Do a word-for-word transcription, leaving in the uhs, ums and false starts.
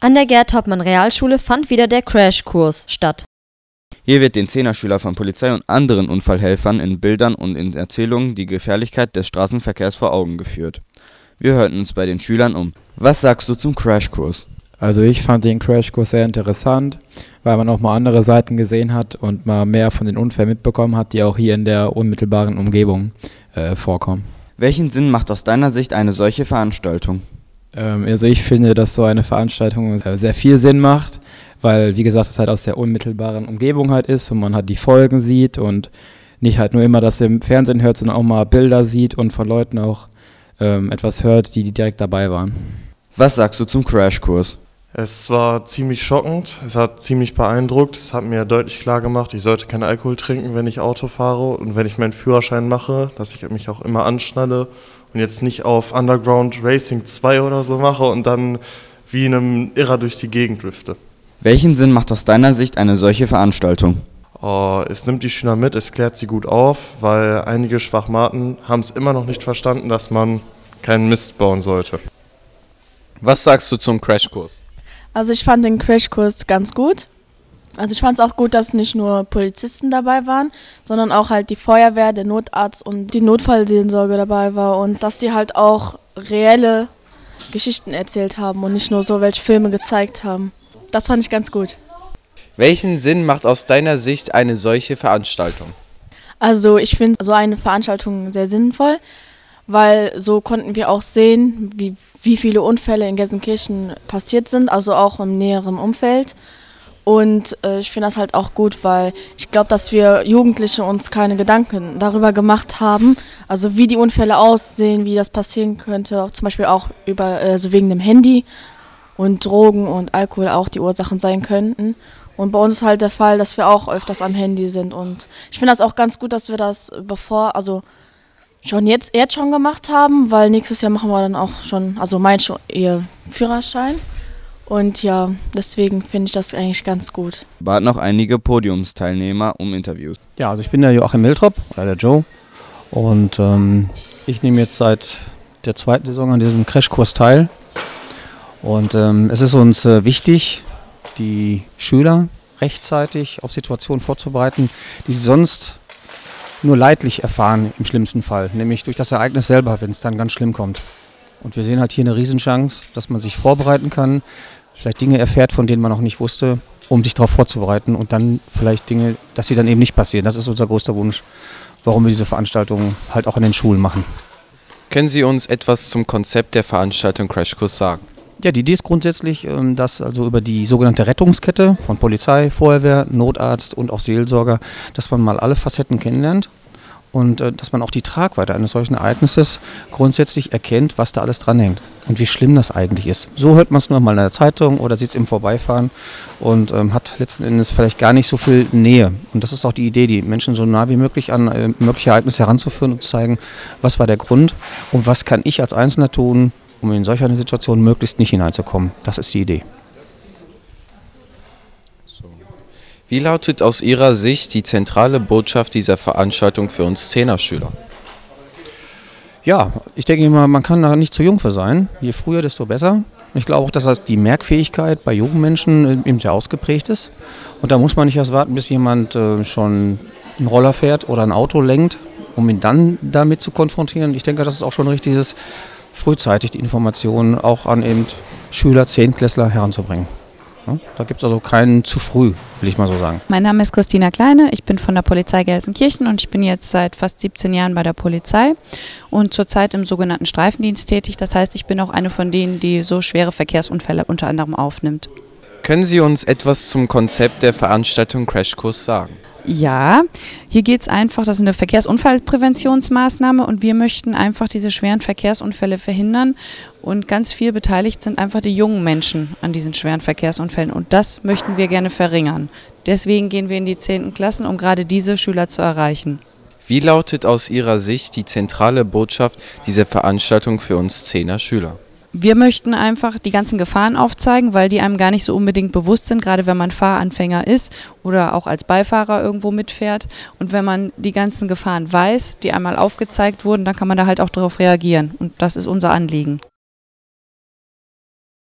An der Gerd-Hauptmann-Realschule fand wieder der Crashkurs statt. Hier wird den Zehner-Schülern von Polizei und anderen Unfallhelfern in Bildern und in Erzählungen die Gefährlichkeit des Straßenverkehrs vor Augen geführt. Wir hörten uns bei den Schülern um. Was sagst du zum Crashkurs? Also ich fand den Crashkurs sehr interessant, weil man auch mal andere Seiten gesehen hat und mal mehr von den Unfällen mitbekommen hat, die auch hier in der unmittelbaren Umgebung äh, vorkommen. Welchen Sinn macht aus deiner Sicht eine solche Veranstaltung? Ähm, also ich finde, dass so eine Veranstaltung sehr viel Sinn macht, weil, wie gesagt, es halt aus der unmittelbaren Umgebung halt ist und man halt die Folgen sieht und nicht halt nur immer das im Fernsehen hört, sondern auch mal Bilder sieht und von Leuten auch ähm, etwas hört, die, die direkt dabei waren. Was sagst du zum Crashkurs? Es war ziemlich schockend, es hat ziemlich beeindruckt, es hat mir deutlich klar gemacht, ich sollte keinen Alkohol trinken, wenn ich Auto fahre und wenn ich meinen Führerschein mache, dass ich mich auch immer anschnalle und jetzt nicht auf Underground Racing zwei oder so mache und dann wie in einem Irrer durch die Gegend drifte. Welchen Sinn macht aus deiner Sicht eine solche Veranstaltung? Oh, es nimmt die Schüler mit, es klärt sie gut auf, weil einige Schwachmaten haben es immer noch nicht verstanden, dass man keinen Mist bauen sollte. Was sagst du zum Crashkurs? Also ich fand den Crashkurs ganz gut. Also ich fand es auch gut, dass nicht nur Polizisten dabei waren, sondern auch halt die Feuerwehr, der Notarzt und die Notfallseelsorge dabei war und dass die halt auch reelle Geschichten erzählt haben und nicht nur so welche Filme gezeigt haben. Das fand ich ganz gut. Welchen Sinn macht aus deiner Sicht eine solche Veranstaltung? Also ich finde so eine Veranstaltung sehr sinnvoll, weil so konnten wir auch sehen, wie, wie viele Unfälle in Gelsenkirchen passiert sind, also auch im näheren Umfeld. Und äh, ich finde das halt auch gut, weil ich glaube, dass wir Jugendliche uns keine Gedanken darüber gemacht haben, also wie die Unfälle aussehen, wie das passieren könnte, zum Beispiel auch über, äh, so wegen dem Handy und Drogen und Alkohol auch die Ursachen sein könnten. Und bei uns ist halt der Fall, dass wir auch öfters am Handy sind und ich finde das auch ganz gut, dass wir das bevor, also schon jetzt, jetzt schon gemacht haben, weil nächstes Jahr machen wir dann auch schon, also mein schon ihr Führerschein. Und ja, deswegen finde ich das eigentlich ganz gut. Bat noch einige Podiumsteilnehmer um Interviews. Ja, also ich bin der Joachim Miltrop, oder der Joe. Und ähm, ich nehme jetzt seit der zweiten Saison an diesem Crashkurs teil. Und ähm, es ist uns äh, wichtig, die Schüler rechtzeitig auf Situationen vorzubereiten, die sie sonst nur leidlich erfahren im schlimmsten Fall, nämlich durch das Ereignis selber, wenn es dann ganz schlimm kommt. Und wir sehen halt hier eine Riesenchance, dass man sich vorbereiten kann, vielleicht Dinge erfährt, von denen man noch nicht wusste, um sich darauf vorzubereiten und dann vielleicht Dinge, dass sie dann eben nicht passieren. Das ist unser größter Wunsch, warum wir diese Veranstaltungen halt auch in den Schulen machen. Können Sie uns etwas zum Konzept der Veranstaltung Crashkurs sagen? Ja, die Idee ist grundsätzlich, dass also über die sogenannte Rettungskette von Polizei, Feuerwehr, Notarzt und auch Seelsorger, dass man mal alle Facetten kennenlernt und dass man auch die Tragweite eines solchen Ereignisses grundsätzlich erkennt, was da alles dranhängt und wie schlimm das eigentlich ist. So hört man es nur mal in der Zeitung oder sieht es im Vorbeifahren und ähm, hat letzten Endes vielleicht gar nicht so viel Nähe. Und das ist auch die Idee, die Menschen so nah wie möglich an äh, mögliche Ereignisse heranzuführen und zu zeigen, was war der Grund und was kann ich als Einzelner tun, um in solch eine Situation möglichst nicht hineinzukommen. Das ist die Idee. Wie lautet aus Ihrer Sicht die zentrale Botschaft dieser Veranstaltung für uns Zehner-Schüler? Ja, ich denke immer, man kann da nicht zu jung für sein. Je früher, desto besser. Ich glaube auch, dass die Merkfähigkeit bei jungen Menschen eben sehr ausgeprägt ist. Und da muss man nicht erst warten, bis jemand äh, schon einen Roller fährt oder ein Auto lenkt, um ihn dann damit zu konfrontieren. Ich denke, das ist auch schon richtig ist, frühzeitig die Informationen auch an eben Schüler, Zehntklässler heranzubringen. Ja, da gibt es also keinen zu früh, will ich mal so sagen. Mein Name ist Christina Kleine, ich bin von der Polizei Gelsenkirchen und ich bin jetzt seit fast siebzehn Jahren bei der Polizei und zurzeit im sogenannten Streifendienst tätig. Das heißt, ich bin auch eine von denen, die so schwere Verkehrsunfälle unter anderem aufnimmt. Können Sie uns etwas zum Konzept der Veranstaltung Crashkurs sagen? Ja, hier geht es einfach, das ist eine Verkehrsunfallpräventionsmaßnahme und wir möchten einfach diese schweren Verkehrsunfälle verhindern und ganz viel beteiligt sind einfach die jungen Menschen an diesen schweren Verkehrsunfällen und das möchten wir gerne verringern. Deswegen gehen wir in die zehnten Klassen, um gerade diese Schüler zu erreichen. Wie lautet aus Ihrer Sicht die zentrale Botschaft dieser Veranstaltung für uns Zehner-Schüler? Wir möchten einfach die ganzen Gefahren aufzeigen, weil die einem gar nicht so unbedingt bewusst sind, gerade wenn man Fahranfänger ist oder auch als Beifahrer irgendwo mitfährt. Und wenn man die ganzen Gefahren weiß, die einmal aufgezeigt wurden, dann kann man da halt auch darauf reagieren. Und das ist unser Anliegen.